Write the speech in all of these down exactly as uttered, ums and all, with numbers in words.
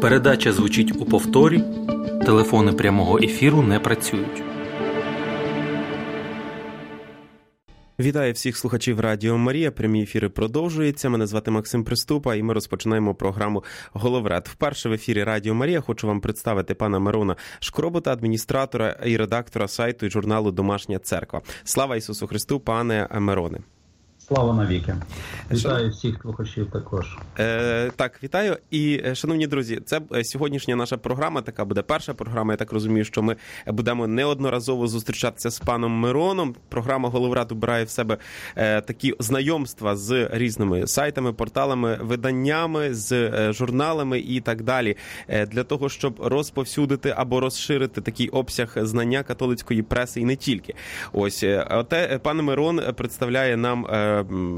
Передача звучить у повторі, телефони прямого ефіру не працюють. Вітаю всіх слухачів Радіо Марія. Прямі ефіри продовжуються. Мене звати Максим Приступа і ми розпочинаємо програму «Головред». Вперше в ефірі Радіо Марія хочу вам представити пана Мирона Шкробота, адміністратора і редактора сайту і журналу «Домашня церква». Слава Ісусу Христу, пане Мироне. Слава навіки. Вітаю всіх слухачів також. Е, так, вітаю. І, шановні друзі, це сьогоднішня наша програма, така буде перша програма. Я так розумію, що ми будемо неодноразово зустрічатися з паном Мироном. Програма «Головред» обирає в себе е, такі знайомства з різними сайтами, порталами, виданнями, з е, журналами і так далі. Е, для того, щоб розповсюдити або розширити такий обсяг знання католицької преси і не тільки. Ось, е, те, пан Мирон представляє нам е,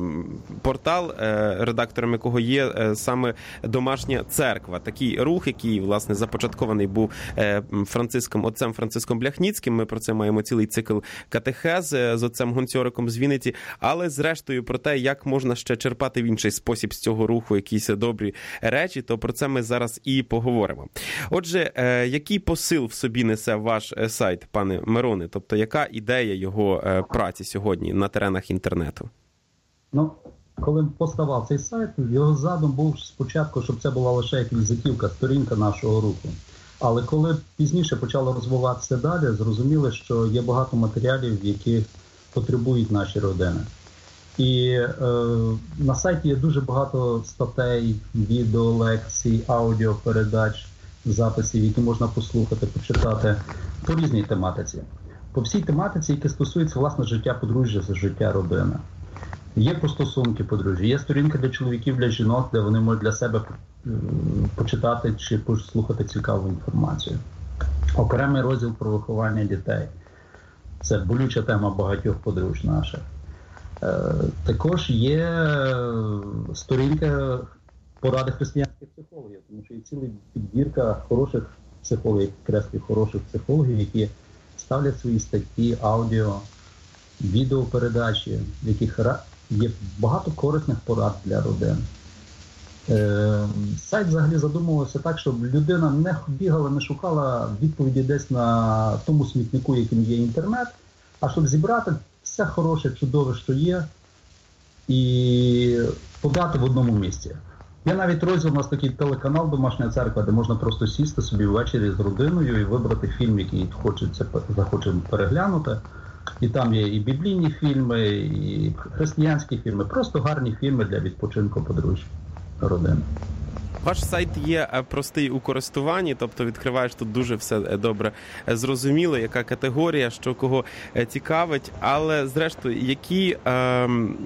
портал, редактором якого є саме «Домашня церква». Такий рух, який, власне, започаткований був Франциском, отцем Франциском Бляхніцьким. Ми про це маємо цілий цикл катехез з отцем Гонцьориком з Вінниці. Але, зрештою, про те, як можна ще черпати в інший спосіб з цього руху якісь добрі речі, то про це ми зараз і поговоримо. Отже, який посил в собі несе ваш сайт, пане Мироне? Тобто, яка ідея його праці сьогодні на теренах інтернету? Ну, коли поставав цей сайт, його задум був спочатку, щоб це була лише як візитівка, сторінка нашого руху. Але коли пізніше почало розвиватися далі, зрозуміли, що є багато матеріалів, які потребують наші родини. І е, на сайті є дуже багато статей, відео, лекцій, аудіопередач, записів, які можна послухати, почитати по різній тематиці. По всій тематиці, які стосуються, власне, життя подружжя, життя родини. Є про стосунки подружжя, є сторінка для чоловіків, для жінок, де вони можуть для себе почитати чи послухати цікаву інформацію. Окремий розділ про виховання дітей. Це болюча тема багатьох подружжя наших. Також є сторінка поради християнських психологів, тому що є ціла підбірка хороших психологів, креслів хороших психологів, які ставлять свої статті, аудіо, відеопередачі, в яких є багато корисних порад для родин. Е, сайт взагалі задумувався так, щоб людина не бігала, не шукала відповіді десь на тому смітнику, яким є інтернет, а щоб зібрати все хороше, чудове, що є, і подати в одному місці. Є навіть розділ, у нас такий телеканал «Домашня церква», де можна просто сісти собі ввечері з родиною і вибрати фільм, який хочеться, захоче переглянути. І там є і біблійні фільми, і християнські фільми, просто гарні фільми для відпочинку подружжя, родини. Ваш сайт є простий у користуванні, тобто відкриваєш тут дуже все добре зрозуміло, яка категорія, що кого цікавить, але зрештою, які, е,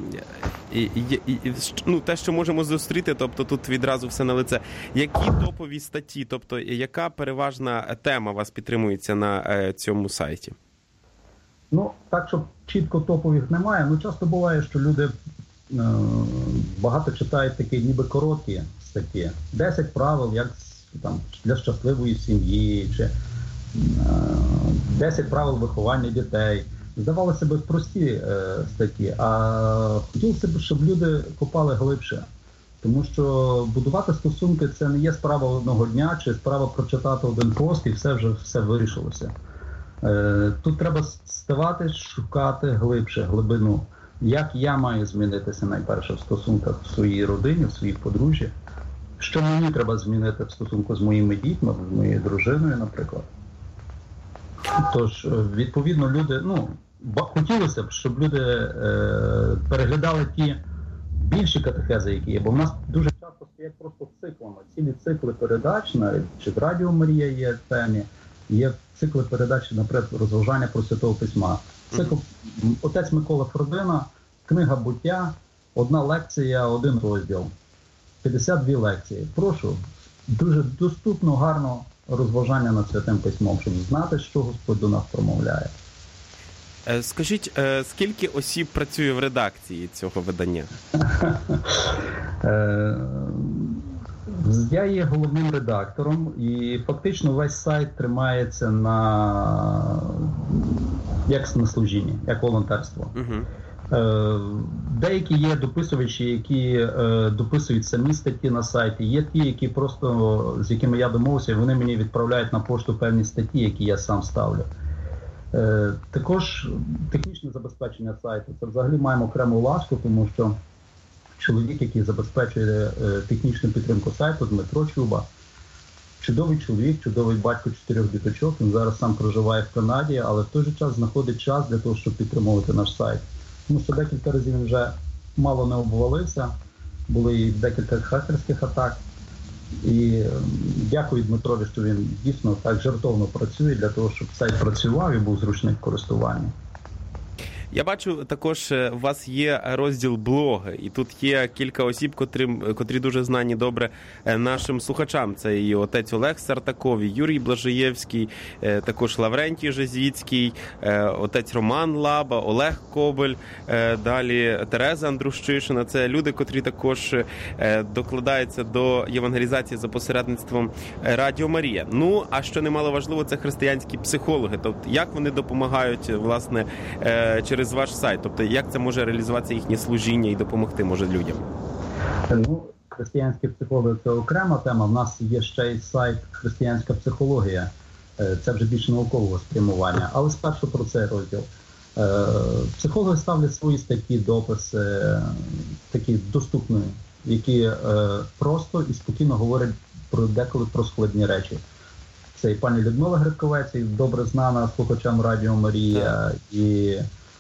ну, те, що можемо зустріти, тобто тут відразу все на лице, які топові статті, тобто яка переважна тема вас підтримується на цьому сайті? Ну, так, щоб чітко топових немає. Ну, часто буває, що люди е, багато читають такі ніби короткі статті. десять правил як там, для щасливої сім'ї, чи е, десять правил виховання дітей. Здавалося б, прості е, статті, а хотілося б, щоб люди копали глибше. Тому що будувати стосунки – це не є справа одного дня, чи справа прочитати один пост і все вже все вирішилося. Тут треба ставати, шукати глибше, глибину. Як я маю змінитися найперше в стосунках в своїй родині, в своїй подружжі? Що мені треба змінити в стосунку з моїми дітьми, з моєю дружиною, наприклад? Тож, відповідно, люди, ну, хотілося б, щоб люди е, переглядали ті більші катехези, які є, бо в нас дуже часто стоять просто циклами. Цілі цикли передач, навіть чи в Радіо Марія є в темі, є цикли передачі, наприклад, розважання про Святого Письма. Цикл отець Микола Фродина, книга буття, одна лекція, один розділ. п'ятдесят дві лекції. Прошу, дуже доступно, гарно розважання над Святим Письмом, щоб знати, що Господь до нас промовляє. Скажіть, скільки осіб працює в редакції цього видання? Я є головним редактором, і фактично весь сайт тримається на, як на служінні, як волонтерство. Uh-huh. Деякі є дописувачі, які дописують самі статті на сайті, є ті, які просто, з якими я домовився, вони мені відправляють на пошту певні статті, які я сам ставлю. Також технічне забезпечення сайту. Це взагалі маємо окрему ласку, тому що чоловік, який забезпечує технічну підтримку сайту, Дмитро Чуба, чудовий чоловік, чудовий батько чотирьох діточок, він зараз сам проживає в Канаді, але в той же час знаходить час для того, щоб підтримувати наш сайт. Тому що декілька разів він вже мало не обвалився, були і декілька хакерських атак. І дякую Дмитрові, що він дійсно так жертовно працює для того, щоб сайт працював і був зручний в користуванні. Я бачу, також у вас є розділ блоги, і тут є кілька осіб, котрі, котрі дуже знані добре нашим слухачам. Це і отець Олег Сартаков, і Юрій Блажаєвський, також Лаврентій Жизвіцький, отець Роман Лаба, Олег Кобель, далі Тереза Андрущишина. Це люди, котрі також докладаються до євангелізації за посередництвом Радіо Марія. Ну, а що немало важливо, це християнські психологи. Тобто, як вони допомагають, власне, через ваш сайт? Тобто, як це може реалізуватися їхнє служіння і допомогти, може, людям? Ну, християнські психологи – це окрема тема. В нас є ще й сайт «Християнська психологія». Це вже більш наукового спрямування. Але спершу про цей розділ. Психологи ставлять свої статті, дописи, такі доступні, які просто і спокійно говорять про деколи про складні речі. Це і пані Людмила Грибковець, добре знана слухачам Радіо Марія, і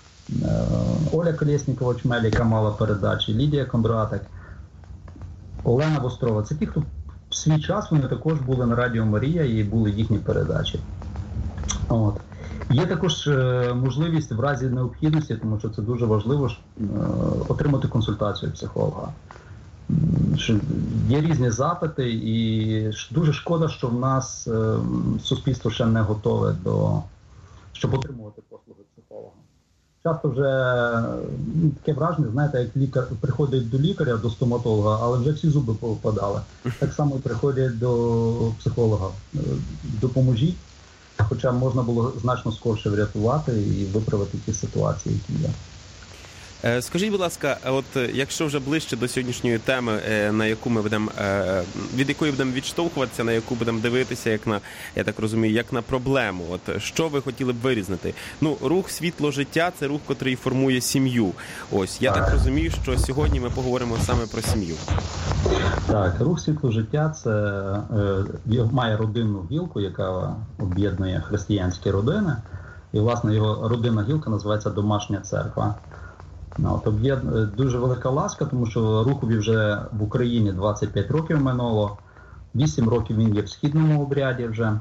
Оля Колєснікова-Чмель, яка мала передачі, Лідія Кондратик, Олена Вострова. Це ті, хто в свій час, вони також були на Радіо Марія і були їхні передачі. От. Є також можливість в разі необхідності, тому що це дуже важливо, отримати консультацію психолога. Є різні запити, і дуже шкода, що в нас суспільство ще не готове до, щоб отримувати послуги психолога. Часто вже таке враження, знаєте, як лікар приходить до лікаря, до стоматолога, але вже всі зуби повпадали. Так само приходять до психолога. Допоможіть, хоча можна було значно скорше врятувати і виправити ті ситуації, які є. Скажіть, будь ласка, от якщо вже ближче до сьогоднішньої теми, на яку ми будемо, від якої будемо відштовхуватися, на яку будемо дивитися, як на, я так розумію, як на проблему, от що ви хотіли б вирізнити? Ну, рух «Світло життя» – це рух, котрий формує сім'ю. Ось, я так розумію, що сьогодні ми поговоримо саме про сім'ю. Так, рух «Світло життя» – це е, має родинну гілку, яка об'єднує християнські родини. І, власне, його родинна гілка називається «Домашня церква». От, є дуже велика ласка, тому що рухові вже в Україні двадцять п'ять років минуло, вісім років він є в східному обряді вже.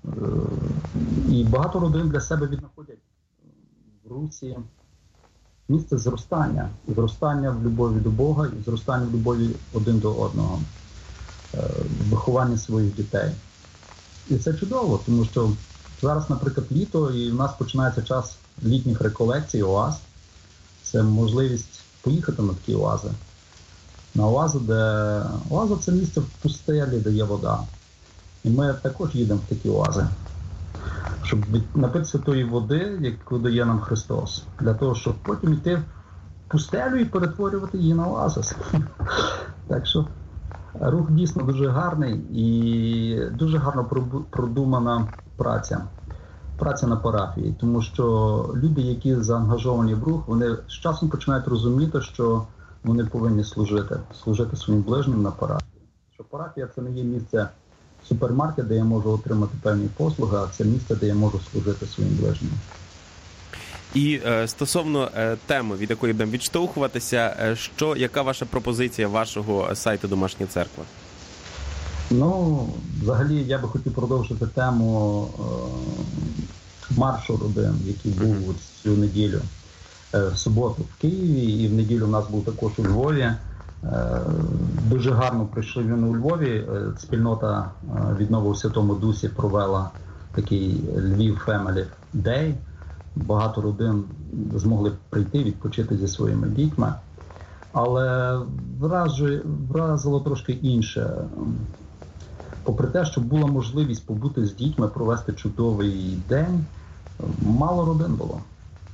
І багато родин для себе віднаходять в русі місце зростання. Зростання в любові до Бога і зростання в любові один до одного. Виховання своїх дітей. І це чудово, тому що зараз, наприклад, літо, і в нас починається час літніх реколекцій, оаз. Це можливість поїхати на такі оази. На оазу, де... Оаза – це місце в пустелі, де є вода. І ми також їдемо в такі оази. Щоб напитися тої води, яку дає нам Христос. Для того, щоб потім йти в пустелю і перетворювати її на оазис. Так що рух дійсно дуже гарний і дуже гарно продумана праця. Праця на парафії, тому що люди, які заангажовані в рух, вони з часом починають розуміти, що вони повинні служити, служити своїм ближнім на парафії. Що парафія – це не є місце супермаркет, де я можу отримати певні послуги, а це місце, де я можу служити своїм ближнім. І е, стосовно е, теми, від якої будемо відштовхуватися, е, що, яка ваша пропозиція вашого сайту «Домашня церква»? Ну, взагалі, я би хотів продовжити тему е, маршу родин, який був mm-hmm. цю неділю, е, в суботу в Києві, і в неділю в нас був також у Львові. Е, дуже гарно прийшли він у Львові. Е, спільнота е, «Віднова у Святому Дусі» провела такий Львів Family Day. Багато родин змогли прийти, відпочити зі своїми дітьми. Але вразило трошки інше. Попри те, що була можливість побути з дітьми, провести чудовий день, мало родин було.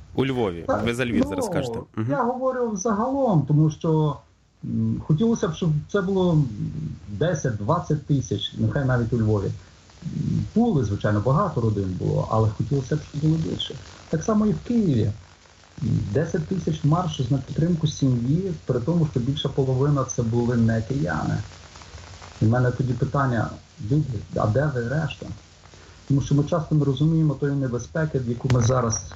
У Львові. Так, Ви за Львів ну, зараз кажете. Угу. Я говорю загалом, тому що м, хотілося б, щоб це було десять-двадцять тисяч, нехай навіть у Львові. Були, звичайно, багато родин було, але хотілося б, щоб було більше. Так само і в Києві. десять тисяч маршів на підтримку сім'ї, при тому, що більша половина це були не кияни. І в мене тоді питання, люди, а де ви решта? Тому що ми часто не розуміємо тої небезпеки, яку ми зараз,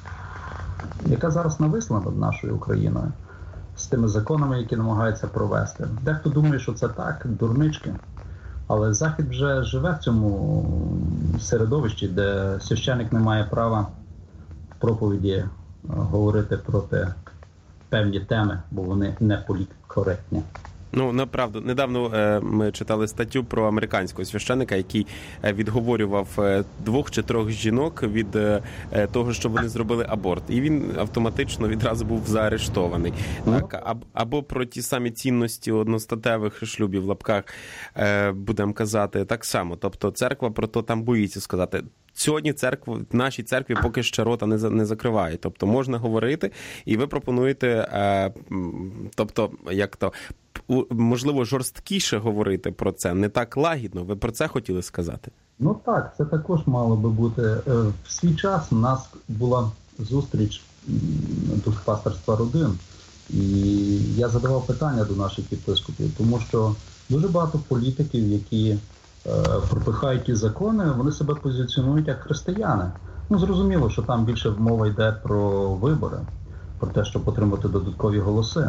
яка зараз нависла над нашою Україною, з тими законами, які намагаються провести. Дехто думає, що це так, дурнички. Але Захід вже живе в цьому середовищі, де священик не має права в проповіді говорити проти певні теми, бо вони не політкоректні. Ну, направду, недавно е, ми читали статтю про американського священика, який е, відговорював е, двох чи трьох жінок від е, того, що вони зробили аборт. І він автоматично відразу був заарештований. Ну. Так? Аб, або про ті самі цінності одностатевих шлюбів, в лапках, е, будемо казати, так само. Тобто церква про то там боїться сказати. Сьогодні церква, в нашій церкві поки ще рота не, не закриває. Тобто можна говорити, і ви пропонуєте, е, тобто, як то, можливо, жорсткіше говорити про це, не так лагідно. Ви про це хотіли сказати? Ну так, це також мало би бути. В свій час у нас була зустріч духпастерства родин, і я задавав питання до наших єпископів, тому що дуже багато політиків, які пропихають ті закони, вони себе позиціонують як християни. Ну, зрозуміло, що там більше мова йде про вибори, про те, щоб отримати додаткові голоси.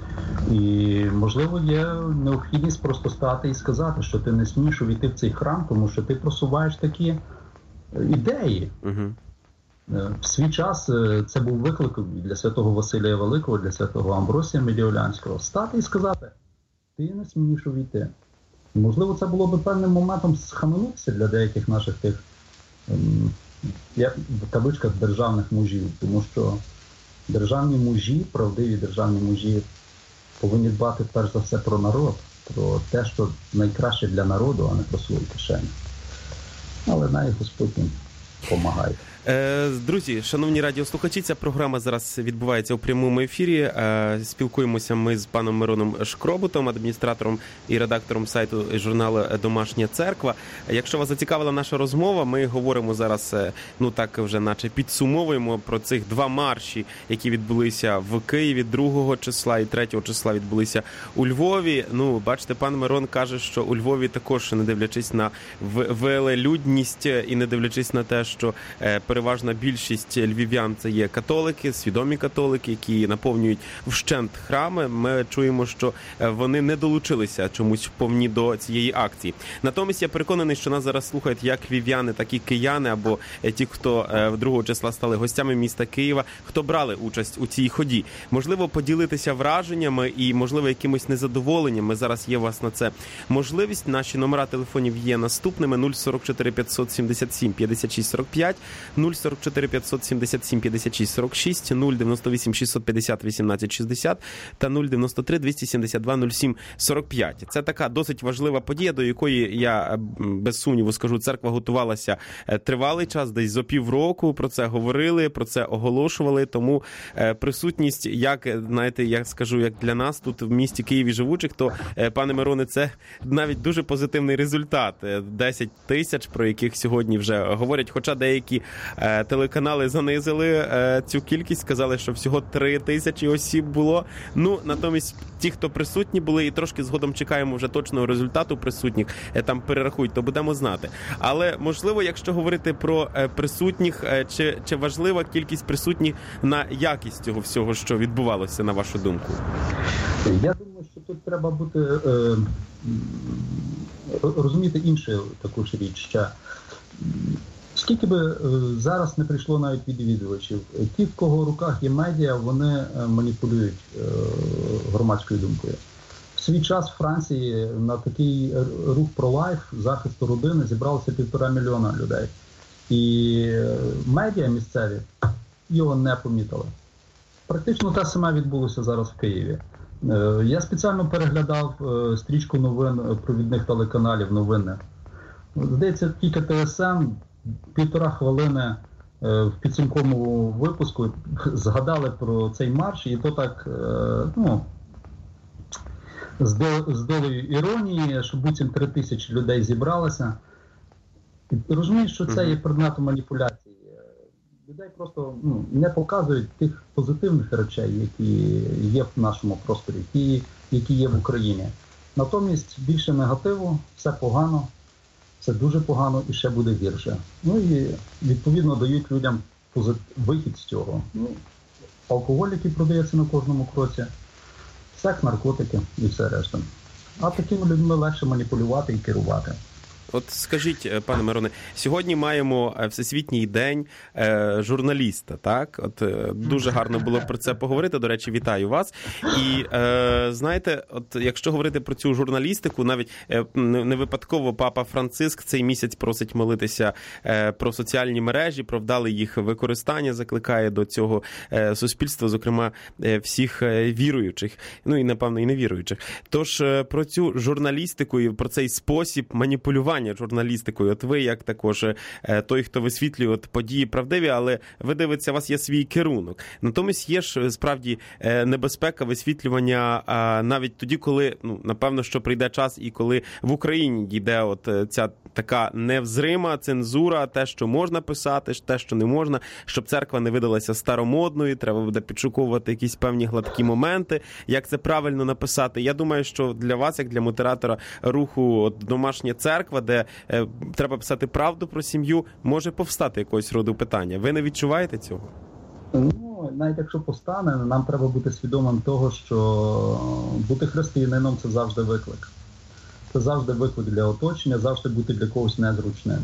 І, можливо, є необхідність просто стати і сказати, що ти не смієш увійти в цей храм, тому що ти просуваєш такі ідеї. Угу. В свій час це був виклик для святого Василія Великого, для святого Амбросія Медіолянського. Стати і сказати, ти не смієш увійти. Можливо, це було б певним моментом схаменутися для деяких наших тих, я в кавичках, державних мужів, тому що державні мужі, правдиві державні мужі повинні дбати перш за все про народ, про те, що найкраще для народу, а не про свою кишеню. Але навіть Господь їм допомагає. Друзі, шановні радіослухачі, ця програма зараз відбувається у прямому ефірі. Спілкуємося ми з паном Мироном Шкробутом, адміністратором і редактором сайту журналу «Домашня церква». Якщо вас зацікавила наша розмова, ми говоримо зараз, ну так вже наче підсумовуємо про цих два марші, які відбулися в Києві другого числа і третього числа відбулися у Львові. Ну, бачите, пан Мирон каже, що у Львові також, не дивлячись на велелюдність і не дивлячись на те, що переважна більшість львів'ян це є католики, свідомі католики, які наповнюють вщент храми. Ми чуємо, що вони не долучилися чомусь повні до цієї акції. Натомість я переконаний, що нас зараз слухають як львів'яни, так і кияни, або ті, хто другого числа стали гостями міста Києва, хто брали участь у цій ході. Можливо, поділитися враженнями і, можливо, якимось незадоволенням. Ми зараз є у вас на це можливість. Наші номера телефонів є наступними: нуль сорок чотири п'ятсот сімдесят сім п'ятдесят шість сорок п'ять, нуль сорок чотири п'ятсот сімдесят сім п'ятдесят шість сорок шість, нуль дев'яносто вісім шістсот п'ятдесят вісімнадцять шістдесят та нуль дев'яносто три двісті сімдесят два нуль сім сорок п'ять. Це така досить важлива подія, до якої, я без сумніву скажу, церква готувалася тривалий час, десь зо півроку про це говорили, про це оголошували, тому присутність, як, знаєте, я скажу, як для нас тут в місті Києві живучих, то, пане Мироне, це навіть дуже позитивний результат. десять тисяч, про яких сьогодні вже говорять, хоча деякі телеканали занизили цю кількість, сказали, що всього три тисячі осіб було. Ну, натомість ті, хто присутні були, і трошки згодом чекаємо вже точного результату присутніх, там перерахують, то будемо знати. Але, можливо, якщо говорити про присутніх, чи, чи важлива кількість присутніх на якість цього всього, що відбувалося, на вашу думку? Я думаю, що тут треба бути, е, розуміти іншу таку ж річ, що скільки би е, зараз не прийшло навіть відвідувачів, ті, в кого в руках є медіа, вони маніпулюють е, громадською думкою. В свій час в Франції на такий рух про лайф, захисту родини, зібралося півтора мільйона людей. І медіа місцеві його не помітили. Практично те саме відбулося зараз в Києві. Я спеціально переглядав стрічку новин провідних телеканалів новинних. Здається, тільки ТСН півтора хвилини в підсумковому випуску згадали про цей марш, і то так, ну, з долею іронії, що буцім три тисячі людей зібралося. І розумієш, що це є предметом маніпуляції. Людей просто ну, не показують тих позитивних речей, які є в нашому просторі, які, які є в Україні. Натомість більше негативу, все погано, все дуже погано і ще буде гірше. Ну і відповідно дають людям вихід з цього. Ну, алкоголь, який продається на кожному кроці, секс, наркотики і все решта. А такими людьми легше маніпулювати і керувати. От скажіть, пане Мироне, сьогодні маємо Всесвітній день е, журналіста, так? От е, дуже гарно було про це поговорити. До речі, вітаю вас. І е, знаєте, от якщо говорити про цю журналістику, навіть е, не випадково Папа Франциск цей місяць просить молитися е, про соціальні мережі, про вдале їх використання, закликає до цього е, суспільства, зокрема е, всіх е, віруючих, ну і напевно і невіруючих. Тож е, про цю журналістику і про цей спосіб маніпулювання журналістикою. От ви, як також той, хто висвітлює от події правдиві, але ви дивитеся, у вас є свій керунок. Натомість є ж справді небезпека висвітлювання навіть тоді, коли, ну, напевно, що прийде час і коли в Україні дійде от ця така невзрима цензура, те, що можна писати, те, що не можна, щоб церква не видалася старомодною, треба буде підшуковувати якісь певні гладкі моменти, як це правильно написати. Я думаю, що для вас, як для модератора руху от, «Домашня церква», де е, треба писати правду про сім'ю, може повстати якогось роду питання. Ви не відчуваєте цього? Ну, навіть якщо повстане, нам треба бути свідомим того, що бути християнином – це завжди виклик. Це завжди виклик для оточення, завжди бути для когось незручним.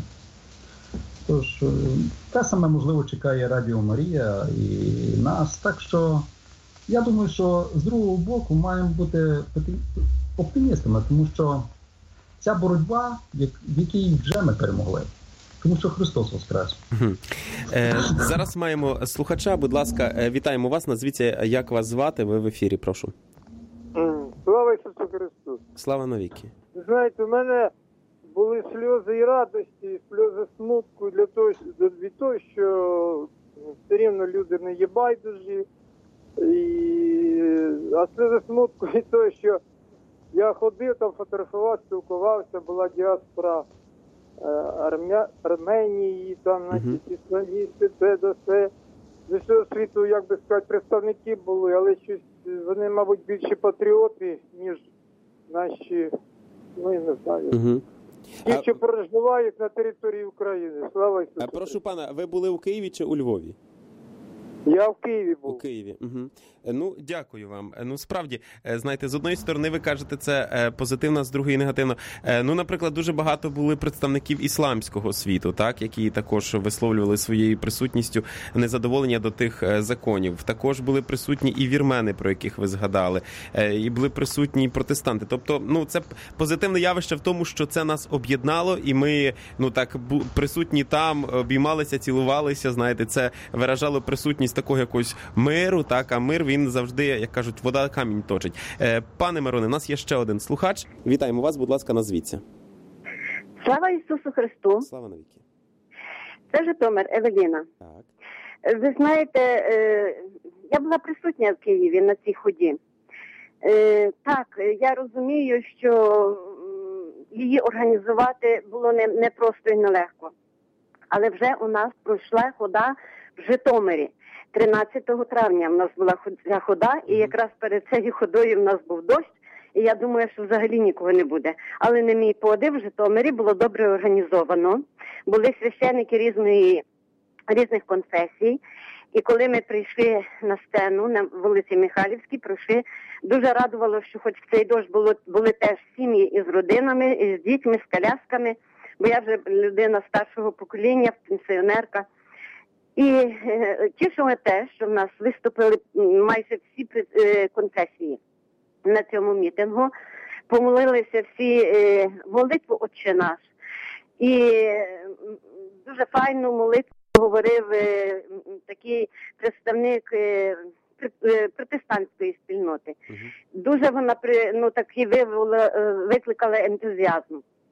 Тож, те саме, можливо, чекає Радіо Марія і нас. Так що, я думаю, що з другого боку маємо бути оптимістами, тому що ця боротьба, в якій вже ми перемогли. Тому що Христос воскрес. Угу. Е, зараз маємо слухача. Будь ласка, вітаємо вас. Назвіться, як вас звати. Ви в ефірі, прошу. Слава Ісусу Христу. Слава навіки. Знаєте, у мене були сльози і радості, і сльози смутку для того, від того, що все рівно люди не є байдужі. І... А сльози смутку від того, що я ходив там, фотографував, спілкувався, була діаспора Армя... Арменії, там, значить, ісламісти, це до все. З усього світу, як би сказати, представники були, але щось вони, мабуть, більше патріоти, ніж наші, ну, я не знаю, угу. ті, що проживають на території України. Слава Ісусу. Прошу пана, ви були у Києві чи у Львові? Я в Києві був. У Києві. Угу. Ну, дякую вам. Ну, справді, знаєте, з одної сторони ви кажете, це позитивно, з другої негативно. Ну, наприклад, дуже багато були представників ісламського світу, так, які також висловлювали своєю присутністю незадоволення до тих законів. Також були присутні і вірмени, про яких ви згадали, і були присутні і протестанти. Тобто, ну, це позитивне явище в тому, що це нас об'єднало, і ми, ну, так, присутні там, обіймалися, цілувалися, знаєте, це виражало присутність такого якогось миру, так, а мир, він завжди, як кажуть, вода камінь точить. Пане Мироне, у нас є ще один слухач. Вітаємо вас, будь ласка, назвіться. Слава Ісусу Христу. Слава навіки. Це Житомир, Евеліна. Так. Ви знаєте, я була присутня в Києві на цій ході. Так, я розумію, що її організувати було не, не просто і нелегко. Але вже у нас пройшла хода в Житомирі. тринадцятого травня в нас була ця хода, і якраз перед цією ходою в нас був дощ, і я думаю, що взагалі нікого не буде. Але на мій подив в Житомирі було добре організовано, були священники різної, різних конфесій, і коли ми прийшли на сцену на вулиці Михайлівській, пройшли, дуже радувало, що хоч в цей дощ було, були теж сім'ї із родинами, із дітьми, з колясками, бо я вже людина старшого покоління, пенсіонерка. І е, тішило те, що в нас виступили майже всі е, конфесії на цьому мітингу, помолилися всі е, молитву «Отче наш». І е, дуже файну молитву говорив е, такий представник е, протестантської спільноти. Угу. Дуже вона ну, такі вивела, викликала ентузіазм.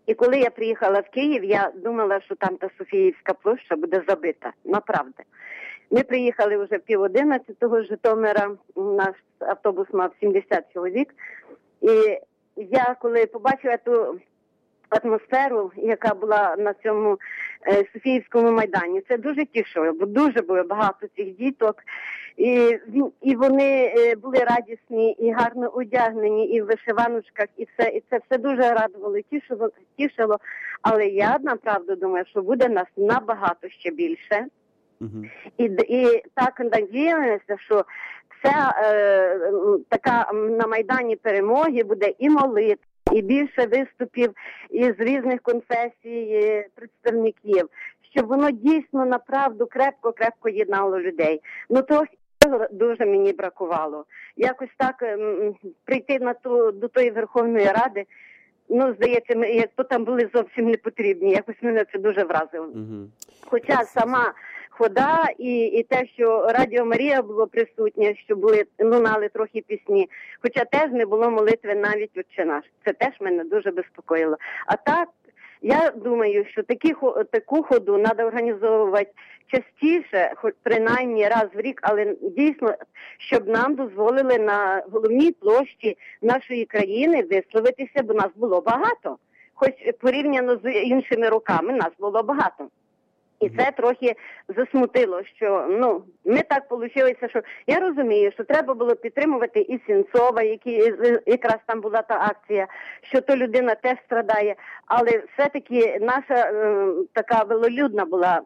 І коли я приїхала в Київ, я думала, що там та Софіївська площа буде забита. Направда. Ми приїхали вже пів одинадцятого з Житомира, наш автобус мав сімдесят чоловік. І я коли побачила ту атмосферу, яка була на цьому е, Софіївському майдані, це дуже тішило, бо дуже було багато цих діток. І, і вони е, були радісні, і гарно одягнені, і в вишиваночках, і все, і це все дуже радувало, тішило, тішило. Але я, направду, думаю, що буде нас набагато ще більше. Uh-huh. І, і так надіялися, що ця е, така на Майдані перемоги буде і молитва, і більше виступів із різних конфесій представників, щоб воно дійсно направду крепко-крепко єднало людей. Ну трохи дуже мені бракувало. Якось так м, прийти на ту, до тої Верховної Ради, ну, здається, ми, як то там були зовсім не потрібні. Якось мене це дуже вразило. Uh-huh. Хоча сама хода і, і те, що Радіо Марія було присутнє, що були, лунали трохи пісні, хоча теж не було молитви навіть «Отче наш». Це теж мене дуже безпокоїло. А так, я думаю, що такі, таку ходу треба організовувати частіше, хоч принаймні раз в рік, але дійсно, щоб нам дозволили на головній площі нашої країни висловитися, бо нас було багато. Хоч порівняно з іншими роками нас було багато. І це трохи засмутило, що, ну, ми так вийшло, що я розумію, що треба було підтримувати і Сенцова, які, якраз там була та акція, що то людина теж страдає, але все-таки наша е, така велолюдна була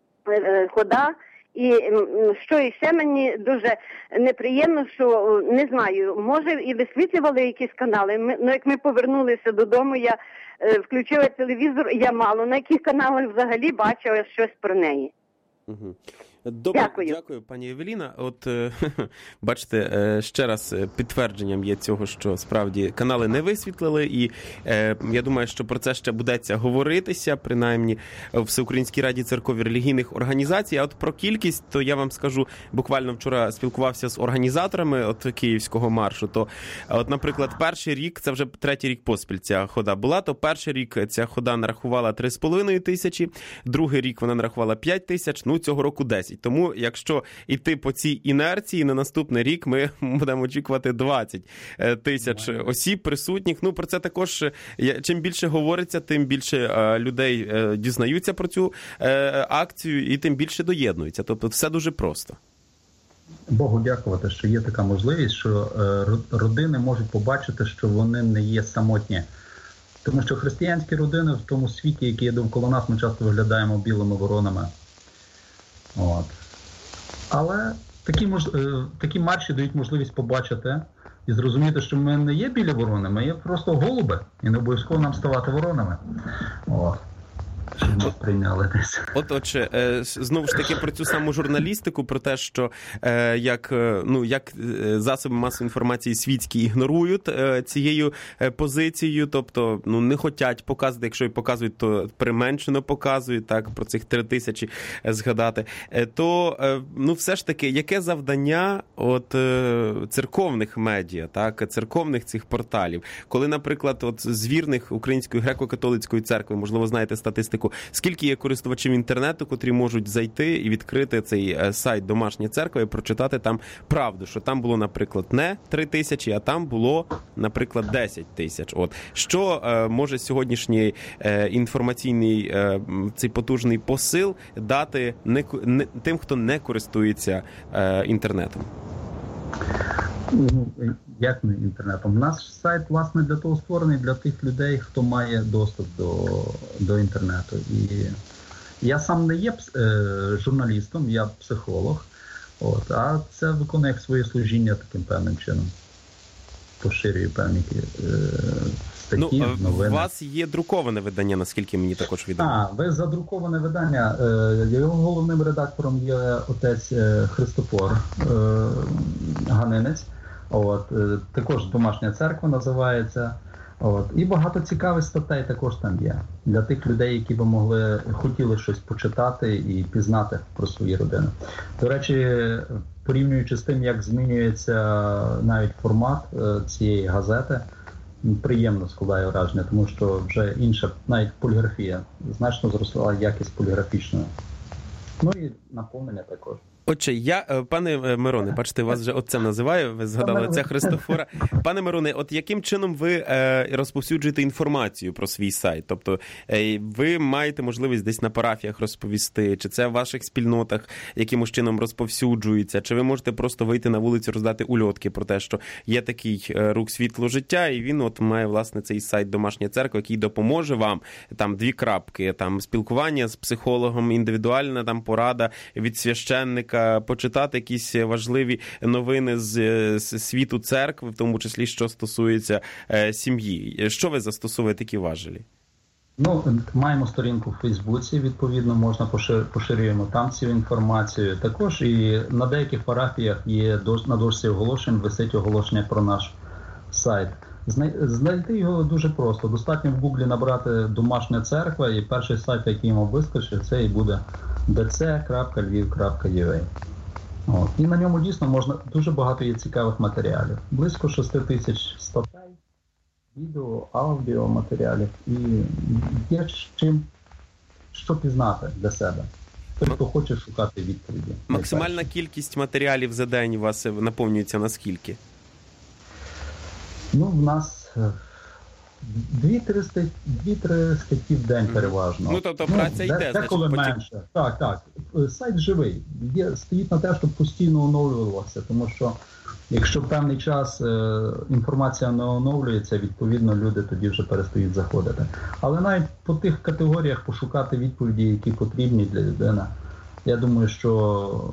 е, хода. І що іще мені дуже неприємно, що, не знаю, може і висвітлювали якісь канали, ми, ну як ми повернулися додому, я е, включила телевізор, я мало на яких каналах взагалі бачила щось про неї. Угу. Добре, дякую. дякую, пані Евеліна. От, е, бачите, ще раз підтвердженням є цього, що справді канали не висвітлили, і е, я думаю, що про це ще будеться говоритися, принаймні в Всеукраїнській Раді церков і релігійних організацій. А от про кількість, то я вам скажу, буквально вчора спілкувався з організаторами от Київського маршу, то от, наприклад, перший рік, це вже третій рік поспіль ця хода була, то перший рік ця хода нарахувала три з половиною тисячі, другий рік вона нарахувала п'ять тисяч, ну цього року десять. Тому, якщо йти по цій інерції, на наступний рік ми будемо очікувати двадцять тисяч осіб присутніх. Ну, про це також, чим більше говориться, тим більше людей дізнаються про цю акцію і тим більше доєднуються. Тобто все дуже просто. Богу дякувати, що є така можливість, що родини можуть побачити, що вони не є самотні. Тому що християнські родини в тому світі, який є довкола нас, ми часто виглядаємо білими воронами. От. Але такі, мож... такі марші дають можливість побачити і зрозуміти, що ми не є білі ворони, ми є просто голуби. І не обов'язково нам ставати воронами. От. Щоб нас прийняли десь. От, отже, знову ж таки про цю саму журналістику, про те, що як, ну, як засоби масової інформації світські ігнорують цією позицією, тобто ну, не хочуть показувати, якщо і показують, то применшено показують, так, про цих три тисячі згадати, то ну, все ж таки, яке завдання от, церковних медіа, так, церковних цих порталів, коли, наприклад, от, з вірних Української греко-католицької церкви, можливо, знаєте статистику, скільки є користувачів інтернету, котрі можуть зайти і відкрити цей сайт «Домашня церква» і прочитати там правду, що там було, наприклад, не три тисячі, а там було, наприклад, десять тисяч. От. Що е, може сьогоднішній е, інформаційний е, цей потужний посил дати не, не, тим, хто не користується е, інтернетом? Ну, як не інтернетом? Наш сайт, власне, для того створений, для тих людей, хто має доступ до, до інтернету. І я сам не є е, журналістом, я психолог, от, а це виконує своє служіння таким певним чином. Поширює певні е, статті, ну, новини. У вас є друковане видання, наскільки мені також відомо. А, ви за друковане видання. Е, його головним редактором є отець е, Христофор е, Ганинець. От, е, також «Домашня церква» називається. От, і багато цікавих статей також там є. Для тих людей, які би могли, хотіли щось почитати і пізнати про свої родини. До речі, порівнюючи з тим, як змінюється навіть формат е, цієї газети, приємно складає враження, тому що вже інша, навіть поліграфія, значно зросла якість поліграфічної. Ну і наповнення також. Отже, я, пане Мироне, бачите, вас вже отцем називаю, ви згадали отця Христофора. Пане Мироне, от яким чином ви розповсюджуєте інформацію про свій сайт? Тобто ви маєте можливість десь на парафіях розповісти, чи це в ваших спільнотах якимось чином розповсюджується, чи ви можете просто вийти на вулицю, роздати ульотки про те, що є такий рух світло життя, і він от має, власне, цей сайт «Домашня церква», який допоможе вам, там дві крапки, там спілкування з психологом, індивідуальна там порада від священника, почитати якісь важливі новини з світу церкви, в тому числі, що стосується е, сім'ї. Що ви застосовуєте, які важелі? Ну, маємо сторінку в Фейсбуці, відповідно, можна пошир, поширюємо там цю інформацію. Також і на деяких парафіях є на дошці оголошень, висить оголошення про наш сайт. Знайти його дуже просто. Достатньо в Гуглі набрати «Домашня церква», і перший сайт, який йому вискочить, це і буде ді це крапка львів крапка ю а. От. І на ньому дійсно можна, дуже багато є цікавих матеріалів. Близько шість тисяч статей, відео, аудіо матеріалів. І є чим, що пізнати для себе. Той, хто хоче шукати відповіді. Максимальна найперше. кількість матеріалів за день у вас наповнюється на скільки? Ну, в нас дві-три статті в день переважно. Ну, тобто праця йде, де, значить, коли потім... менше. Так, так. Сайт живий. Є, стоїть на те, щоб постійно оновлювався, тому що якщо в певний час е, інформація не оновлюється, відповідно люди тоді вже перестають заходити. Але навіть по тих категоріях пошукати відповіді, які потрібні для людини, я думаю, що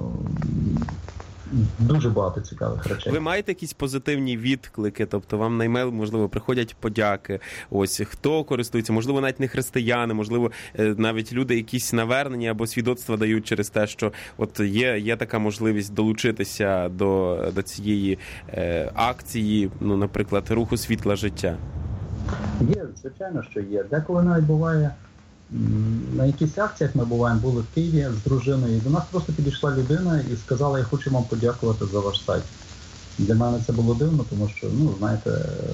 дуже багато цікавих речей. Ви маєте якісь позитивні відклики? Тобто вам на емейл, можливо, приходять подяки? Ось, хто користується? Можливо, навіть не християни, можливо, навіть люди якісь навернення або свідоцтва дають через те, що от є, є така можливість долучитися до, до цієї е, акції, ну, наприклад, руху світла життя? Є, звичайно, що є. Деколи навіть буває, на якихось акціях ми буваємо, були в Києві з дружиною, і до нас просто підійшла людина і сказала: я хочу вам подякувати за ваш сайт. Для мене це було дивно, тому що, ну, знаєте,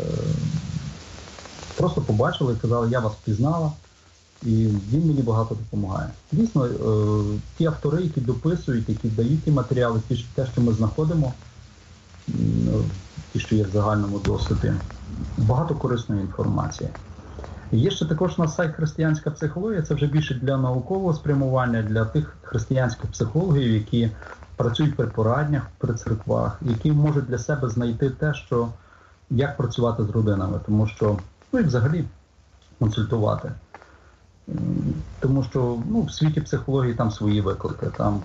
просто побачили і казали: я вас впізнала, і він мені багато допомагає. Дійсно, ті автори, які дописують, які дають ті матеріали, те, що ми знаходимо, ті, що є в загальному досвіді, багато корисної інформації. Є ще також на сайт «Християнська психологія», це вже більше для наукового спрямування, для тих християнських психологів, які працюють при пораднях, при церквах, які можуть для себе знайти те, що, як працювати з родинами, тому що, ну і взагалі консультувати. Тому що, ну, в світі психології там свої виклики, там...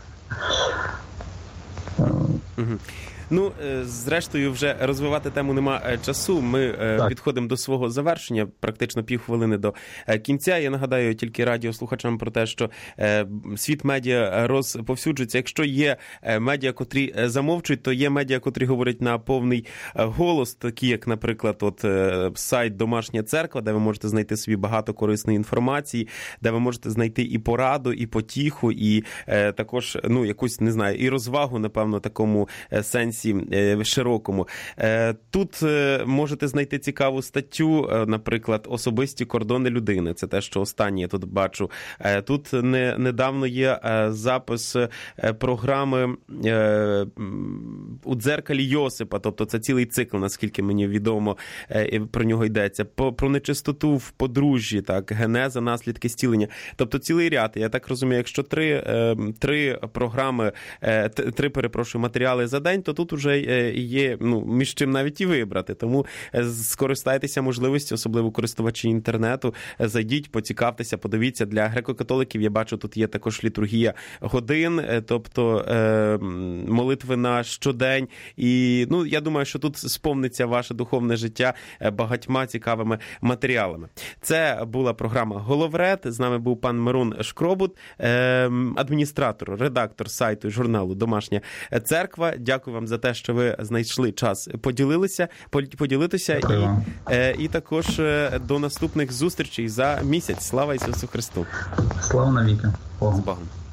Угу. Ну, зрештою, вже розвивати тему нема часу. Ми так. підходимо до свого завершення, практично півхвилини до кінця. Я нагадаю тільки радіослухачам про те, що світ медіа розповсюджується. Якщо є медіа, котрі замовчують, то є медіа, котрі говорять на повний голос, такі як, наприклад, от сайт «Домашня церква», де ви можете знайти собі багато корисної інформації, де ви можете знайти і пораду, і потіху, і також, ну, якусь, не знаю, і розвагу, напевно, такому сенсі широкому. Тут можете знайти цікаву статтю, наприклад, «Особисті кордони людини». Це те, що останнє я тут бачу. Тут не, недавно є запис програми «У дзеркалі Йосипа», тобто це цілий цикл, наскільки мені відомо, про нього йдеться. Про нечистоту в подружжі, так, генеза, наслідки зцілення. Тобто цілий ряд. Я так розумію, якщо три, три програми, три, перепрошую, матеріали за день, то тут вже є, ну, між чим навіть і вибрати. Тому скористайтеся можливістю, особливо користувачі інтернету, зайдіть, поцікавтеся, подивіться. Для греко-католиків, я бачу, тут є також літургія годин, тобто молитви на щодень. І, ну, я думаю, що тут сповниться ваше духовне життя багатьма цікавими матеріалами. Це була програма «Головред». З нами був пан Мирон Шкробут, адміністратор, редактор сайту і журналу «Домашня церква». Дякую вам за те, що ви знайшли час поділилися, поділитися. І, і також до наступних зустрічей за місяць. Слава Ісусу Христу! Слава навіки! З Богом!